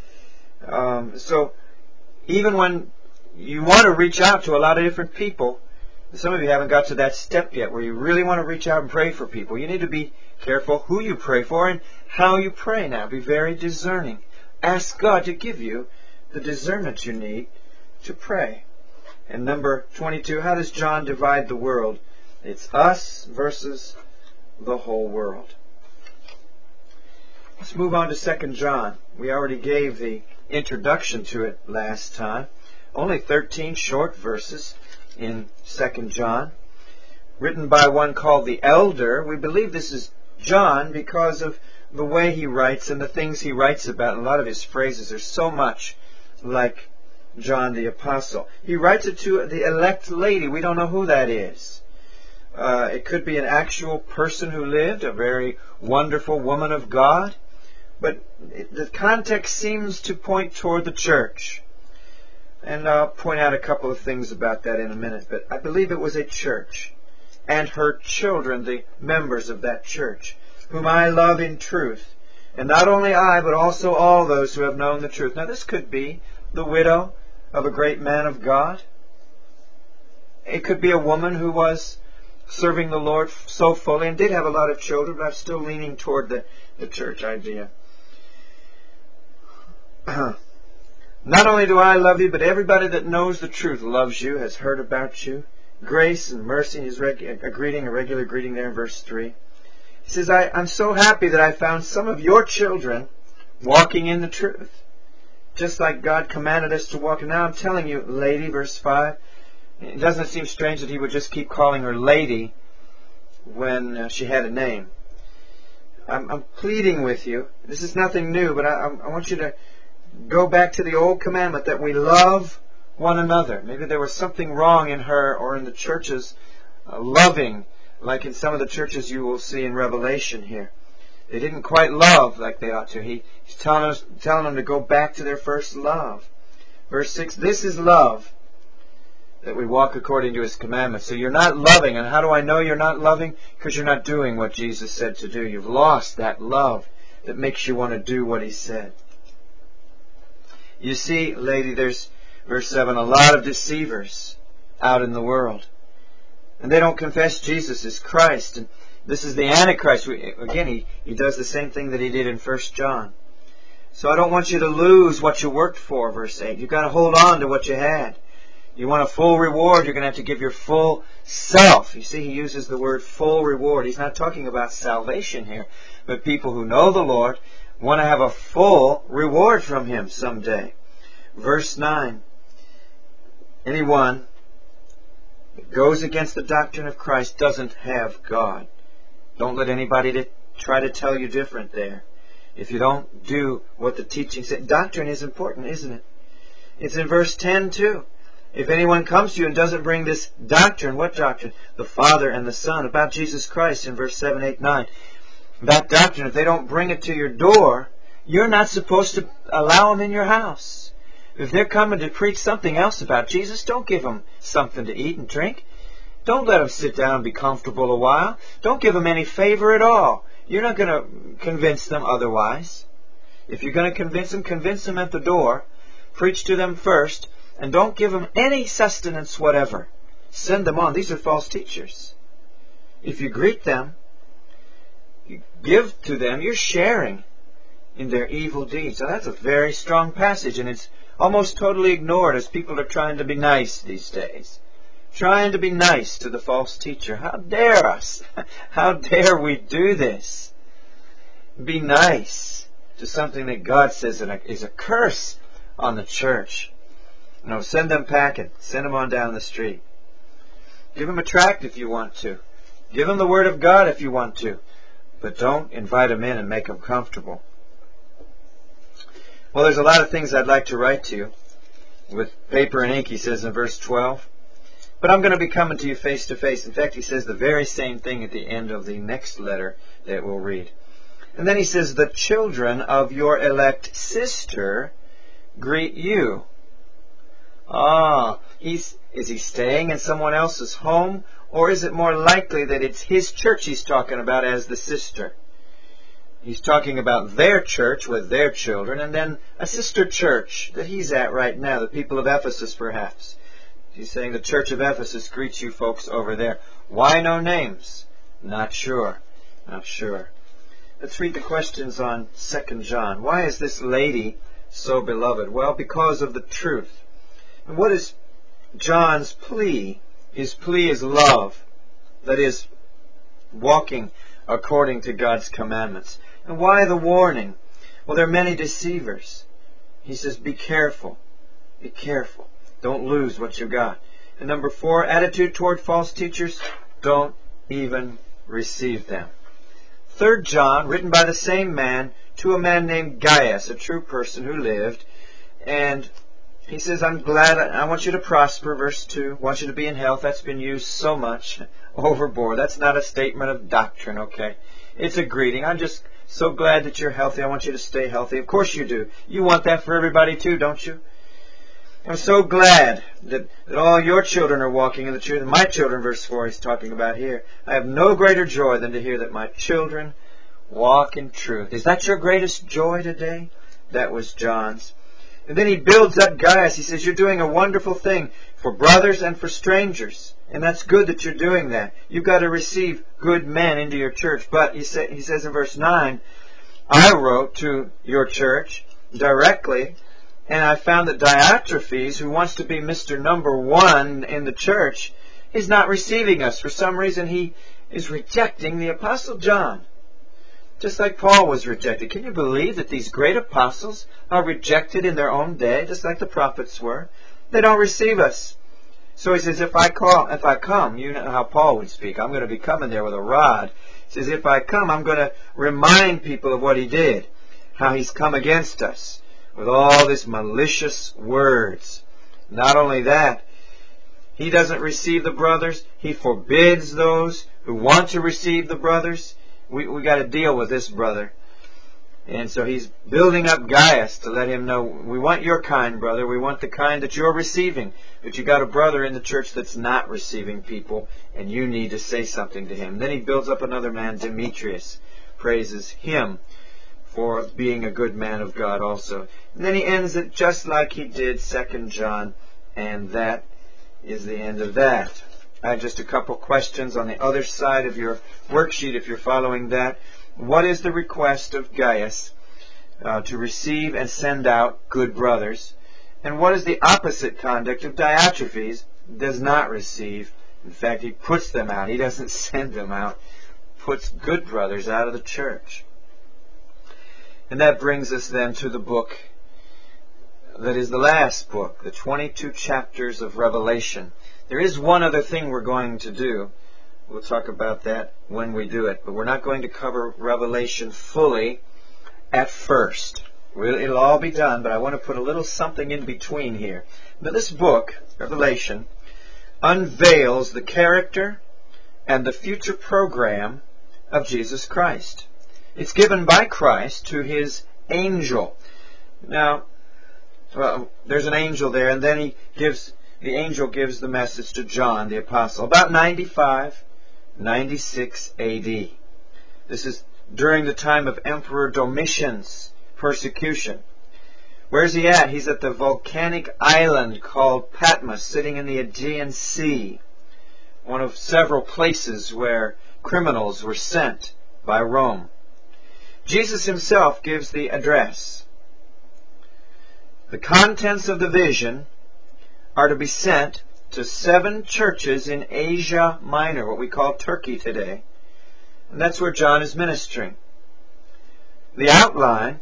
Um, so, even when you want to reach out to a lot of different people, some of you haven't got to that step yet where you really want to reach out and pray for people. You need to be careful who you pray for and how you pray now. Be very discerning. Ask God to give you the discernment you need to pray. And number twenty-two, how does John divide the world? It's us versus the whole world. Let's move on to Second John. We already gave the introduction to it last time. Only thirteen short verses in Second John, written by one called the Elder. We believe this is John because of the way he writes and the things he writes about. A lot of his phrases are so much like John the Apostle. He writes it to the elect lady. We don't know who that is. Uh, it could be an actual person who lived, a very wonderful woman of God. But it, the context seems to point toward the church. And I'll point out a couple of things about that in a minute. But I believe it was a church and her children, the members of that church, whom I love in truth. And not only I, but also all those who have known the truth. Now this could be the widow of a great man of God. It could be a woman who was serving the Lord so fully and did have a lot of children, but I'm still leaning toward the, the church idea. Not only do I love you, but everybody that knows the truth loves you, has heard about you. Grace and mercy, his regu- a greeting, a regular greeting there in verse three. He says, I, I'm so happy that I found some of your children walking in the truth, just like God commanded us to walk. And now I'm telling you, lady, verse five, it doesn't seem strange that he would just keep calling her lady when uh, she had a name. I'm, I'm pleading with you. This is nothing new, but I, I want you to go back to the old commandment that we love one another. Maybe there was something wrong in her or in the churches uh, loving, like in some of the churches you will see in Revelation here. They didn't quite love like they ought to. He, he's telling us, telling them to go back to their first love. Verse six, this is love, that we walk according to His commandments. So you're not loving. And how do I know you're not loving? Because you're not doing what Jesus said to do. You've lost that love that makes you want to do what He said. You see, lady, there's, verse seven, a lot of deceivers out in the world. And they don't confess Jesus as Christ. And this is the Antichrist. We, again, he, he does the same thing that he did in First John. So I don't want you to lose what you worked for, verse eight. You've got to hold on to what you had. You want a full reward, you're going to have to give your full self. You see, he uses the word full reward. He's not talking about salvation here, but people who know the Lord want to have a full reward from Him someday. Verse nine, anyone that goes against the doctrine of Christ doesn't have God. Don't let anybody to try to tell you different there. If you don't do what the teaching said, doctrine is important, isn't it? It's in verse ten too. If anyone comes to you and doesn't bring this doctrine, what doctrine? The Father and the Son, about Jesus Christ in verse seven, eight, nine. That doctrine, if they don't bring it to your door, you're not supposed to allow them in your house. If they're coming to preach something else about Jesus, don't give them something to eat and drink. Don't let them sit down and be comfortable a while. Don't give them any favor at all. You're not going to convince them otherwise. If you're going to convince them, convince them at the door. Preach to them first. And don't give them any sustenance whatever. Send them on. These are false teachers. If you greet them, you give to them, you're sharing in their evil deeds. So that's a very strong passage, and it's almost totally ignored as people are trying to be nice these days. Trying to be nice to the false teacher. How dare us? How dare we do this? Be nice to something that God says is a curse on the church. No, send them packing. Send them on down the street. Give them a tract if you want to. Give them the Word of God if you want to. But don't invite them in and make them comfortable. Well, there's a lot of things I'd like to write to you with paper and ink, he says in verse twelve. But I'm going to be coming to you face to face. In fact, he says the very same thing at the end of the next letter that we'll read. And then he says, the children of your elect sister greet you. Ah, he's, is he staying in someone else's home? Or is it more likely that it's his church he's talking about as the sister? He's talking about their church with their children, and then a sister church that he's at right now, the people of Ephesus perhaps. He's saying the church of Ephesus greets you folks over there. Why no names? Not sure. Not sure. Let's read the questions on Second John. Why is this lady so beloved? Well, because of the truth. And what is John's plea? His plea is love. That is, walking according to God's commandments. And why the warning? Well, there are many deceivers. He says, be careful. Be careful. Don't lose what you got. And number four, attitude toward false teachers. Don't even receive them. Third John, written by the same man to a man named Gaius, a true person who lived. And he says, I'm glad, I want you to prosper, verse two. I want you to be in health. That's been used so much overboard. That's not a statement of doctrine, okay? It's a greeting. I'm just so glad that you're healthy. I want you to stay healthy. Of course you do. You want that for everybody too, don't you? I'm so glad that, that all your children are walking in the truth. My children, verse four, he's talking about here. I have no greater joy than to hear that my children walk in truth. Is that your greatest joy today? That was John's. And then he builds up Gaius. He says, you're doing a wonderful thing for brothers and for strangers. And that's good that you're doing that. You've got to receive good men into your church. But he, say, he says in verse nine, I wrote to your church directly, and I found that Diotrephes, who wants to be Mister Number One in the church, is not receiving us. For some reason, he is rejecting the Apostle John. Just like Paul was rejected. Can you believe that these great apostles are rejected in their own day, just like the prophets were? They don't receive us. So he says, if I call, if I come, you know how Paul would speak. I'm going to be coming there with a rod. He says, if I come, I'm going to remind people of what he did, how he's come against us with all these malicious words. Not only that, he doesn't receive the brothers. He forbids those who want to receive the brothers. We we got to deal with this brother. And so he's building up Gaius to let him know, we want your kind, brother. We want the kind that you're receiving. But you got a brother in the church that's not receiving people, and you need to say something to him. Then he builds up another man, Demetrius, praises him for being a good man of God also. And then he ends it just like he did Second John, and that is the end of that. I have just a couple questions on the other side of your worksheet if you're following that. What is the request of Gaius uh, to receive and send out good brothers? And what is the opposite conduct of Diotrephes? Does not receive. In fact, he puts them out. He doesn't send them out. Puts good brothers out of the church. And that brings us then to the book that is the last book, the twenty-two chapters of Revelation. There is one other thing we're going to do. We'll talk about that when we do it. But we're not going to cover Revelation fully at first. It'll all be done, but I want to put a little something in between here. Now, this book, Revelation, unveils the character and the future program of Jesus Christ. It's given by Christ to His angel. Now, well, there's an angel there, and then he gives... The angel gives the message to John, the apostle, about ninety-five, ninety-six A D. This is during the time of Emperor Domitian's persecution. Where's he at? He's at the volcanic island called Patmos, sitting in the Aegean Sea, one of several places where criminals were sent by Rome. Jesus himself gives the address. The contents of the vision are to be sent to seven churches in Asia Minor, what we call Turkey today. And that's where John is ministering. The outline,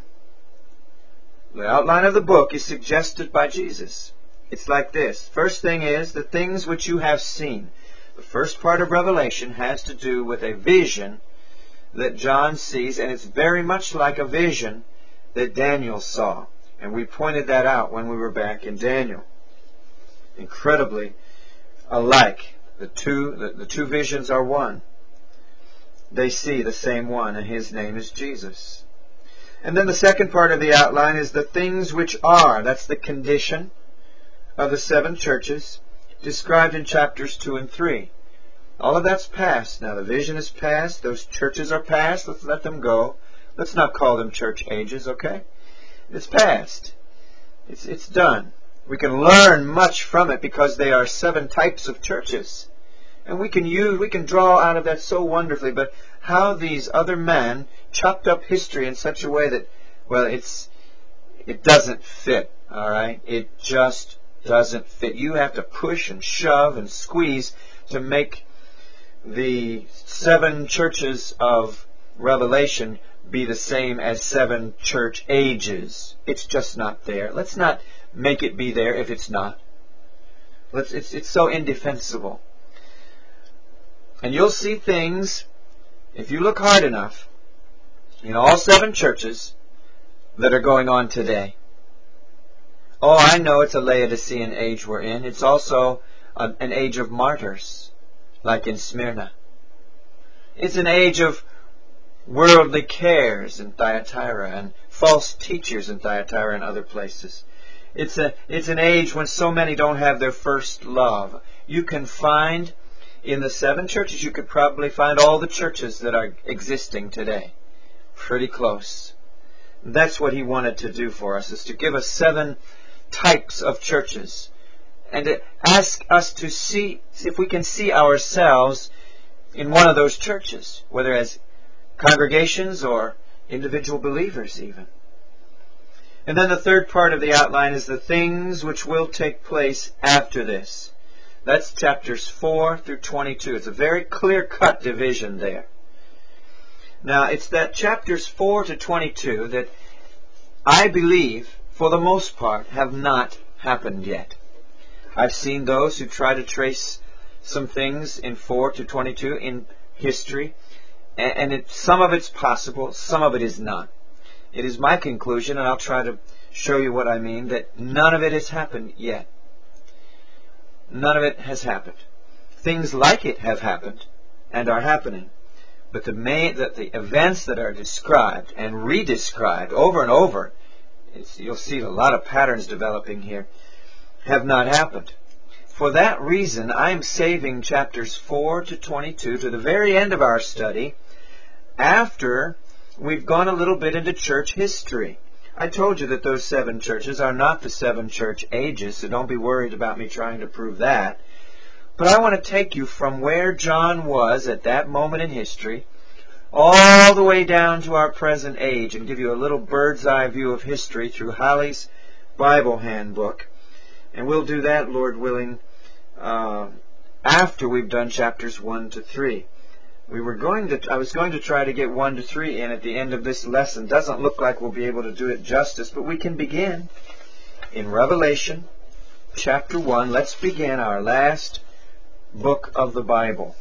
the outline of the book is suggested by Jesus. It's like this. First thing is, the things which you have seen. The first part of Revelation has to do with a vision that John sees, and it's very much like a vision that Daniel saw. And we pointed that out when we were back in Daniel. Incredibly alike. The two, the, the two visions are one. They see the same one, and His name is Jesus. And then the second part of the outline is the things which are. That's the condition of the seven churches described in chapters two and three. All of that's past. Now the vision is past. Those churches are past. Let's let them go. Let's not call them church ages, okay? It's past. It's, it's done. We can learn much from it because they are seven types of churches. And we can use, we can draw out of that so wonderfully. But how these other men chopped up history in such a way that, well, it's It doesn't fit, all right? It just doesn't fit. You have to push and shove and squeeze to make the seven churches of Revelation be the same as seven church ages. It's just not there. Let's not make it be there if it's not. Let's, it's, it's so indefensible. And you'll see things, if you look hard enough, in all seven churches that are going on today. Oh, I know it's a Laodicean age we're in. It's also a, an age of martyrs, like in Smyrna. It's an age of worldly cares in Thyatira and false teachers in Thyatira and other places. It's a it's an age when so many don't have their first love. You can find in the seven churches, you could probably find all the churches that are existing today. Pretty close. That's what he wanted to do for us, is to give us seven types of churches and to ask us to see, see if we can see ourselves in one of those churches, whether as congregations or individual believers even. And then the third part of the outline is the things which will take place after this. That's chapters four through twenty-two. It's a very clear-cut division there. Now, it's that chapters four to twenty-two that I believe, for the most part, have not happened yet. I've seen those who try to trace some things in four to twenty-two in history, and it, some of it's possible, some of it is not. It is my conclusion, and I'll try to show you what I mean, that none of it has happened yet. None of it has happened. Things like it have happened and are happening, but the main, that the events that are described and re-described over and over, it's, you'll see a lot of patterns developing here, have not happened. For that reason, I'm saving chapters four to twenty-two to the very end of our study, after we've gone a little bit into church history. I told you that those seven churches are not the seven church ages, so don't be worried about me trying to prove that. But I want to take you from where John was at that moment in history all the way down to our present age and give you a little bird's eye view of history through Holly's Bible Handbook. And we'll do that, Lord willing, uh, after we've done chapters one to three. We were going to, I was going to try to get one to three in at the end of this lesson. Doesn't look like we'll be able to do it justice, but we can begin in Revelation chapter one. Let's begin our last book of the Bible.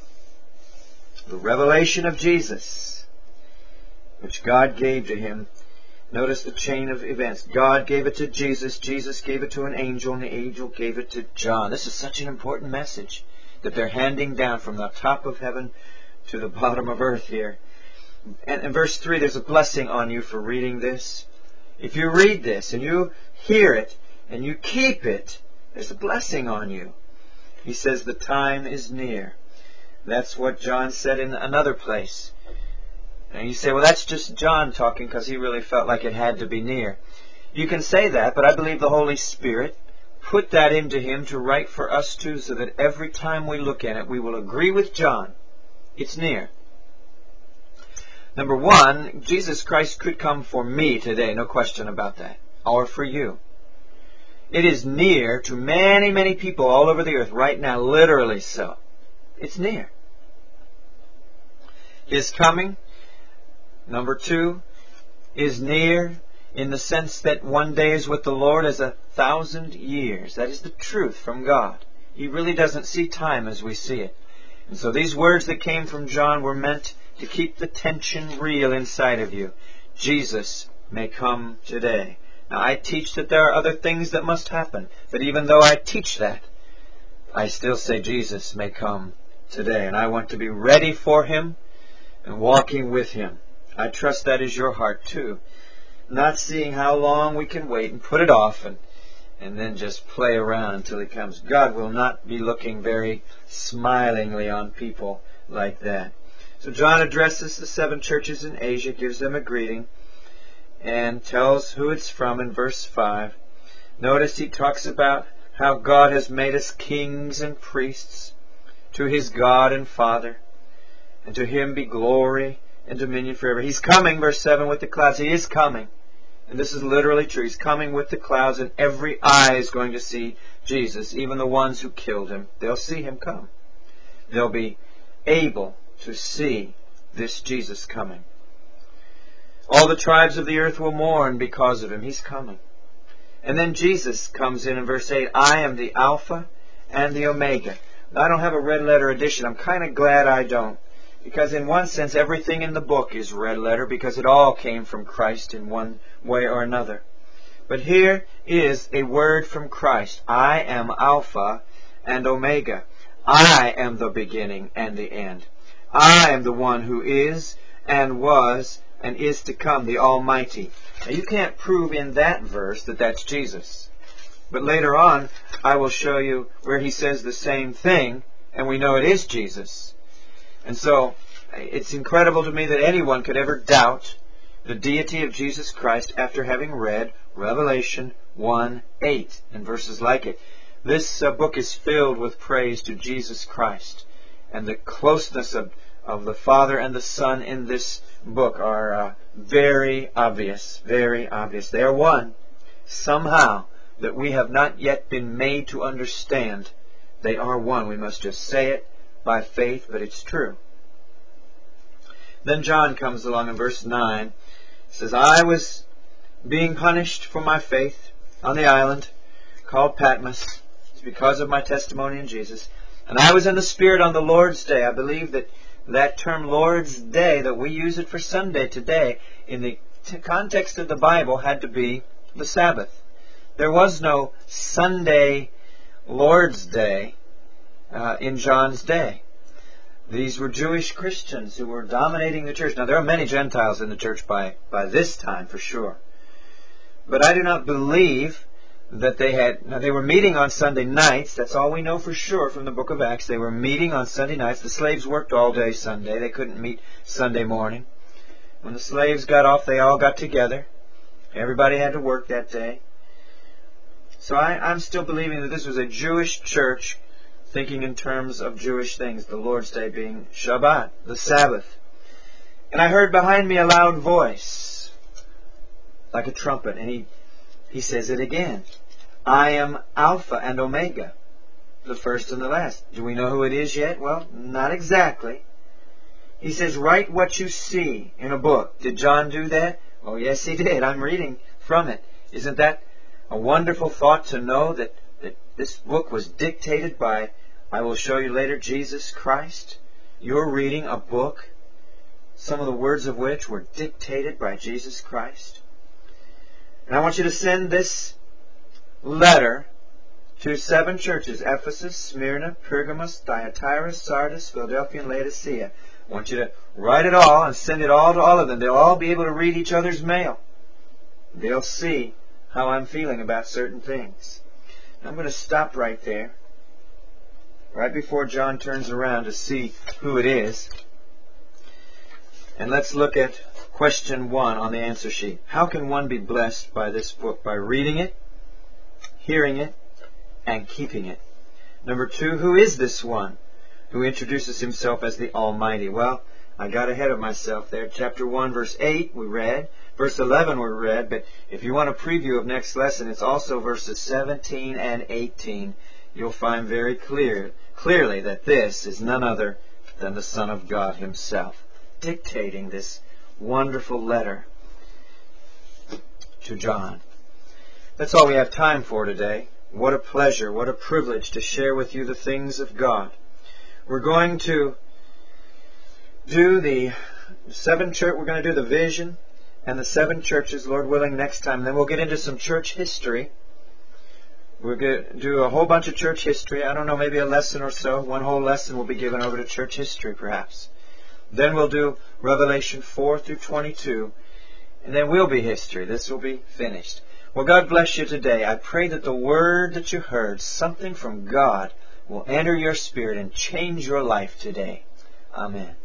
The revelation of Jesus, which God gave to him. Notice the chain of events. God gave it to Jesus. Jesus gave it to an angel, and the angel gave it to John. This is such an important message that they're handing down from the top of heaven to the bottom of earth here. And in verse three, there's a blessing on you for reading this. If you read this and you hear it and you keep it, there's a blessing on you. He says the time is near. That's what John said in another place. And you say, well, that's just John talking because he really felt like it had to be near. You can say that, but I believe the Holy Spirit put that into him to write for us too, so that every time we look at it, we will agree with John. It's near. Number one, Jesus Christ could come for me today, no question about that, or for you. It is near to many, many people all over the earth right now, literally so. It's near. His coming, number two, is near in the sense that one day is with the Lord as a thousand years. That is the truth from God. He really doesn't see time as we see it. And so these words that came from John were meant to keep the tension real inside of you. Jesus may come today. Now, I teach that there are other things that must happen. But even though I teach that, I still say Jesus may come today. And I want to be ready for him and walking with him. I trust that is your heart too. Not seeing how long we can wait and put it off and and then just play around until he comes. God will not be looking very smilingly on people like that. So John addresses the seven churches in Asia, gives them a greeting, and tells who it's from in verse five. Notice he talks about how God has made us kings and priests to his God and Father, and to him be glory and dominion forever. He's coming, verse seven, with the clouds. He is coming. And this is literally true. He's coming with the clouds, and every eye is going to see Jesus, even the ones who killed him. They'll see him come. They'll be able to see this Jesus coming. All the tribes of the earth will mourn because of him. He's coming. And then Jesus comes in in verse eight. I am the Alpha and the Omega. Now, I don't have a red letter edition. I'm kind of glad I don't. Because in one sense, everything in the book is red letter because it all came from Christ in one way or another. But here is a word from Christ. I am Alpha and Omega. I am the beginning and the end. I am the one who is and was and is to come, the Almighty. Now, you can't prove in that verse that that's Jesus. But later on, I will show you where he says the same thing, and we know it is Jesus. And so, it's incredible to me that anyone could ever doubt the deity of Jesus Christ after having read Revelation one eight and verses like it. This uh, book is filled with praise to Jesus Christ. And the closeness of, of the Father and the Son in this book are uh, very obvious, very obvious. They are one. Somehow, that we have not yet been made to understand, they are one. We must just say it by faith, but it's true. Then John comes along in verse nine. He says, I was being punished for my faith on the island called Patmos. It's because of my testimony in Jesus. And I was in the Spirit on the Lord's Day. I believe that that term Lord's Day, that we use it for Sunday today, in the t- context of the Bible, had to be the Sabbath. There was no Sunday Lord's Day uh, in John's day. These were Jewish Christians who were dominating the church. Now, there are many Gentiles in the church by, by this time, for sure. But I do not believe that they had... Now, they were meeting on Sunday nights. That's all we know for sure from the book of Acts. They were meeting on Sunday nights. The slaves worked all day Sunday. They couldn't meet Sunday morning. When the slaves got off, they all got together. Everybody had to work that day. So I, I'm still believing that this was a Jewish church thinking in terms of Jewish things, the Lord's Day being Shabbat, the Sabbath. And I heard behind me a loud voice, like a trumpet, and he, he says it again. I am Alpha and Omega, the first and the last. Do we know who it is yet? Well, not exactly. He says, write what you see in a book. Did John do that? Oh, yes, he did. I'm reading from it. Isn't that a wonderful thought to know that, that this book was dictated by, I will show you later, Jesus Christ? You're reading a book, some of the words of which were dictated by Jesus Christ. And I want you to send this letter to seven churches: Ephesus, Smyrna, Pergamos, Thyatira, Sardis, Philadelphia, and Laodicea. I want you to write it all and send it all to all of them. They'll all be able to read each other's mail. They'll see how I'm feeling about certain things. I'm going to stop right there, right before John turns around to see who it is. And let's look at question one on the answer sheet. How can one be blessed by this book? By reading it, hearing it, and keeping it. Number two, who is this one who introduces himself as the Almighty? Well, I got ahead of myself there. Chapter one, verse eight, we read. Verse eleven we read, but if you want a preview of next lesson, it's also verses seventeen and eighteen. You'll find very clear, clearly that this is none other than the Son of God himself, dictating this wonderful letter to John. That's all we have time for today. What a pleasure, what a privilege to share with you the things of God. We're going to do the seven church, we're going to do the vision and the seven churches, Lord willing, next time. Then we'll get into some church history. We're going to do a whole bunch of church history. I don't know, maybe a lesson or so. One whole lesson will be given over to church history, perhaps. Then we'll do Revelation four through twenty-two. And then we'll be history. This will be finished. Well, God bless you today. I pray that the word that you heard, something from God, will enter your spirit and change your life today. Amen.